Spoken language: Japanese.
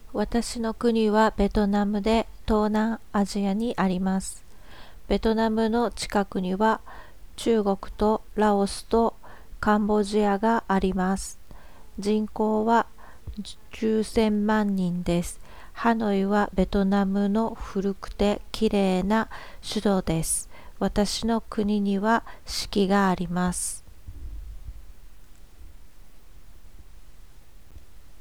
私の国はベトナムで東南アジアにあります。ベトナムの近くには中国とラオスとカンボジアがあります。人口は10千万人です。ハノイはベトナムの古くて綺麗な首都です。私の国には四季があります。